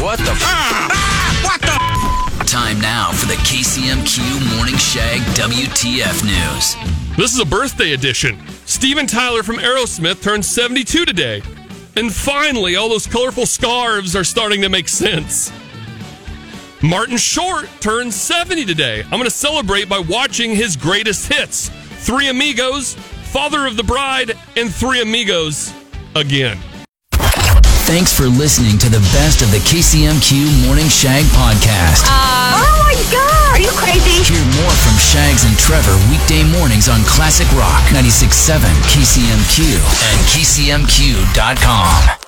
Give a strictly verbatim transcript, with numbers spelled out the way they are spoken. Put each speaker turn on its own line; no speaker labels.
What the f? Ah, what the? Time now for the K C M Q Morning Shag W T F News.
This is a birthday edition. Steven Tyler from Aerosmith turned seventy-two today. And finally, all those colorful scarves are starting to make sense. Martin Short turned seventy today. I'm going to celebrate by watching his greatest hits. Three Amigos, Father of the Bride, and Three Amigos again.
Thanks for listening to the best of the K C M Q Morning Shag podcast.
Uh, oh my God! Are you crazy?
Hear more from Shags and Trevor weekday mornings on Classic Rock ninety-six point seven K C M Q and K C M Q dot com.